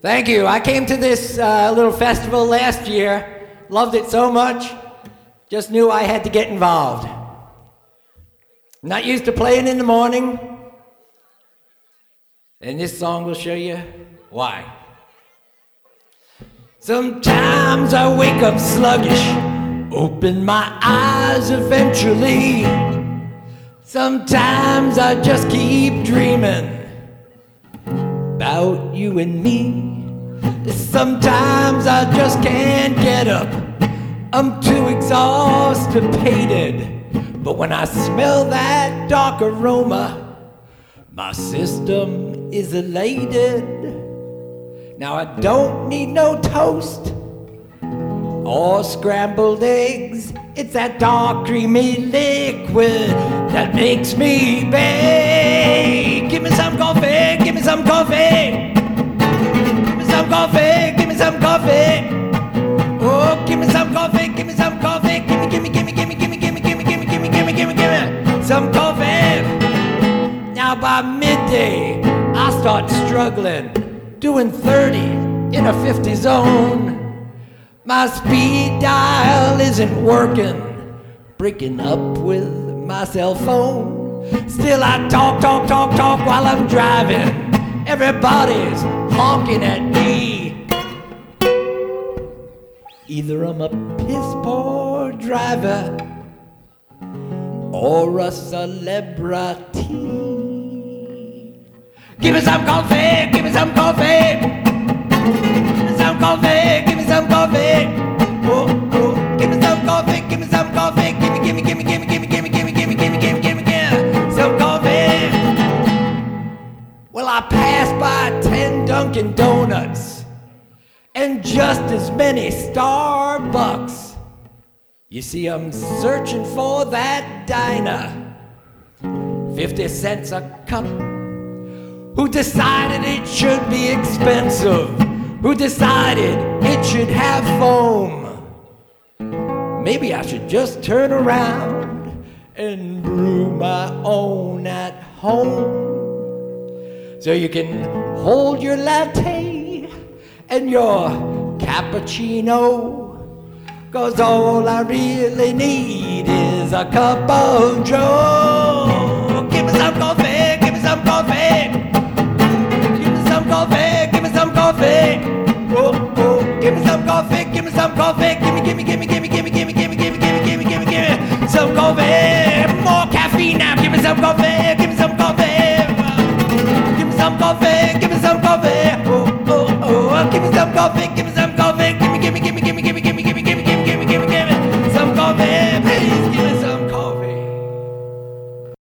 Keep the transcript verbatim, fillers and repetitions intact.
Thank you. I came to this uh, little festival last year, loved it so much, just knew I had to get involved. Not used to playing in the morning, and this song will show you why. Sometimes I wake up sluggish, open my eyes eventually. Sometimes I just keep dreaming about you and me. Sometimes I just can't get up, I'm too exhausted. But when I smell that dark aroma, my system is elated. Now I don't need no toast or scrambled eggs. It's that dark creamy liquid that makes me beg. Give me some coffee, give me some coffee. Give me some coffee, give me some coffee. Oh, give me some coffee, give me some coffee. Give me, give me, give me, give me, give me, give me, give me, give me, give me, give me, give me, give me some coffee. Now by midday, I start struggling, doing thirty in a fifty zone. My speed dial isn't working, breaking up with my cell phone. Still I talk, talk, talk, talk while I'm driving. Everybody's honking at me. Either I'm a piss poor driver or a celebrity. Give me some coffee, give me some coffee. Give me some coffee, give me some coffee. Oh, oh, give me some coffee, give me some coffee. Give me, give me, give me, give me, give me, give me, give me, give me, give me, give me, give me, give me some coffee. Well, I passed by ten Dunkin' Donuts and just as many Starbucks. You see, I'm searching for that diner, fifty cents a cup. Who decided it should be expensive? Who decided it should have foam? Maybe I should just turn around and brew my own at home. So you can hold your latte and your cappuccino, 'cause all I really need is a cup of joe. Give me some coffee, give me some coffee. Give me some coffee, give me some coffee. Oh, oh, give me some coffee, give me some coffee. Give me, give me, give me, give me, give me, give me, give me, give me, give me, give me, give me, give me some coffee. More caffeine now. Give me some coffee, give me some coffee. Give me some coffee, give me some coffee. Oh, oh, oh, give me some coffee, give me some